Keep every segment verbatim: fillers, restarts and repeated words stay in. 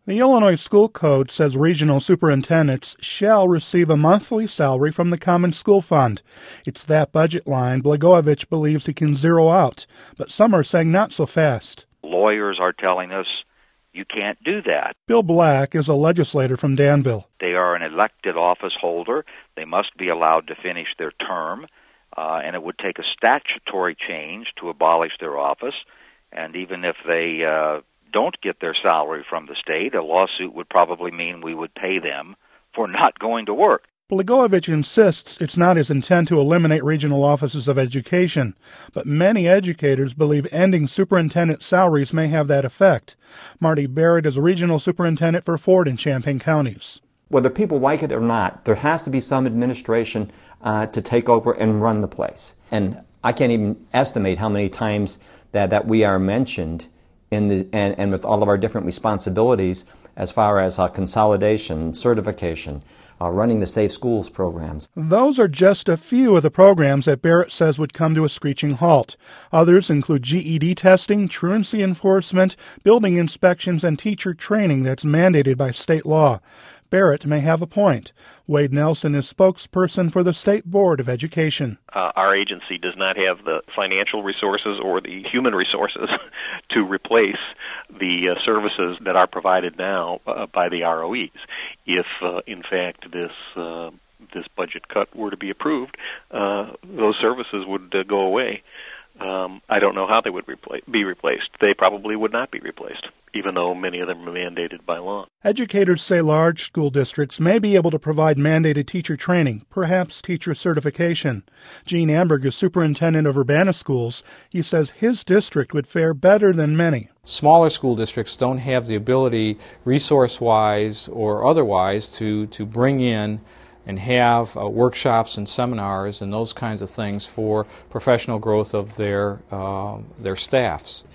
The Illinois School Code says regional superintendents shall receive a monthly salary from the Common School Fund. It's that budget line Blagojevich believes he can zero out, but some are saying not so fast. Lawyers are telling us you can't do that. Bill Black is a legislator from Danville. They are an elected office holder. They must be allowed to finish their term, uh, and it would take a statutory change to abolish their office. And even if they uh, don't get their salary from the state, a lawsuit would probably mean we would pay them for not going to work. Blagojevich insists it's not his intent to eliminate regional offices of education, but many educators believe ending superintendent salaries may have that effect. Marty Barrett is a regional superintendent for Ford and Champaign counties. Whether people like it or not, there has to be some administration uh, to take over and run the place. And I can't even estimate how many times that, that we are mentioned in the and, and with all of our different responsibilities as far as uh, consolidation, certification, uh, running the Safe Schools programs. Those are just a few of the programs that Barrett says would come to a screeching halt. Others include G E D testing, truancy enforcement, building inspections, and teacher training that's mandated by state law. Barrett may have a point. Wade Nelson is spokesperson for the State Board of Education. Uh, our agency does not have the financial resources or the human resources to replace the uh, services that are provided now uh, by the R O Es. If, uh, in fact, this uh, this budget cut were to be approved, uh, those services would uh, go away. Um, I don't know how they would repla- be replaced. They probably would not be replaced, even though many of them are mandated by law. Educators say large school districts may be able to provide mandated teacher training, perhaps teacher certification. Gene Amberg is superintendent of Urbana schools. He says his district would fare better than many. Smaller school districts don't have the ability, resource-wise or otherwise, to, to bring in and have uh, workshops and seminars and those kinds of things for professional growth of their uh, their staffs.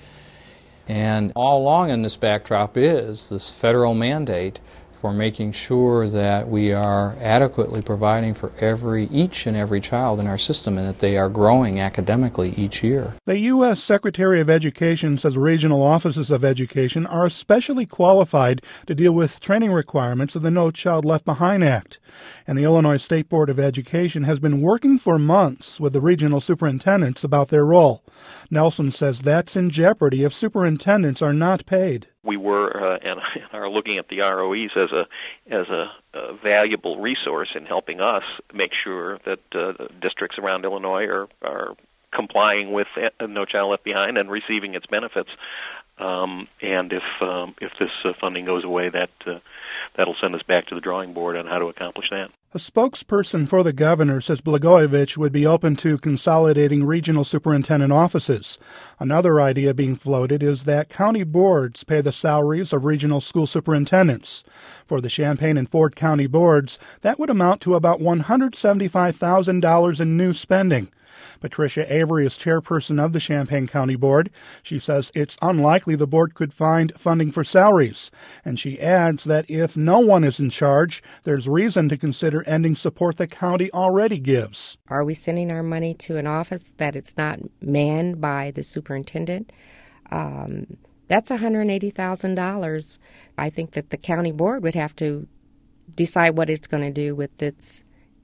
And all along in this backdrop is this federal mandate for making sure that we are adequately providing for every each and every child in our system and that they are growing academically each year. The U S Secretary of Education says regional offices of education are especially qualified to deal with training requirements of the No Child Left Behind Act. And the Illinois State Board of Education has been working for months with the regional superintendents about their role. Nelson says that's in jeopardy if superintendents are not paid. We were uh, and are looking at the R O Es as a as a, a valuable resource in helping us make sure that uh, districts around Illinois are, are complying with No Child Left Behind and receiving its benefits. Um, and if um, if this uh, funding goes away, that uh, that'll send us back to the drawing board on how to accomplish that. A spokesperson for the governor says Blagojevich would be open to consolidating regional superintendent offices. Another idea being floated is that county boards pay the salaries of regional school superintendents. For the Champaign and Ford County boards, that would amount to about one hundred seventy-five thousand dollars in new spending. Patricia Avery is chairperson of the Champaign County Board. She says it's unlikely the board could find funding for salaries. And she adds that if no one is in charge, there's reason to consider ending support the county already gives. Are we sending our money to an office that it's not manned by the superintendent? Um, that's one hundred eighty thousand dollars. I think that the county board would have to decide what it's going to do with its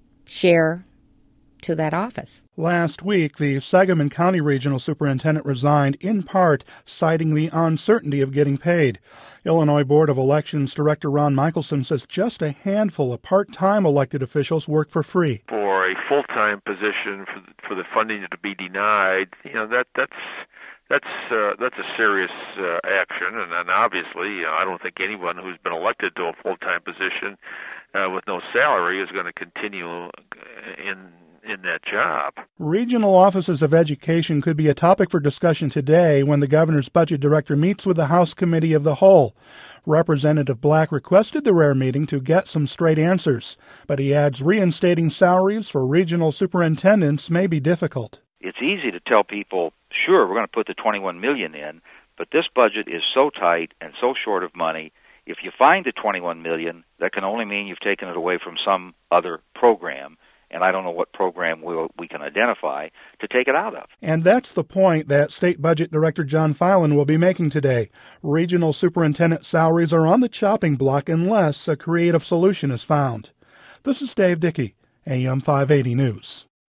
share to that office. Last week, the Sangamon County Regional Superintendent resigned, in part citing the uncertainty of getting paid. Illinois Board of Elections Director Ron Michelson says just a handful of part-time elected officials work for free. For a full-time position, for the, for the funding to be denied, you know, that that's that's uh, that's a serious uh, action, and, and obviously, you know, I don't think anyone who's been elected to a full-time position uh, with no salary is going to continue in in that job. Regional offices of education could be a topic for discussion today when the governor's budget director meets with the House Committee of the Whole. Representative Black requested the rare meeting to get some straight answers, but he adds reinstating salaries for regional superintendents may be difficult. It's easy to tell people, sure, we're going to put the twenty-one million dollars in, but this budget is so tight and so short of money. If you find the twenty-one million dollars, that can only mean you've taken it away from some other program. and I don't know what program we'll, we can identify to take it out of. And that's the point that State Budget Director John Filan will be making today. Regional superintendent salaries are on the chopping block unless a creative solution is found. This is Dave Dickey, A M five eighty News.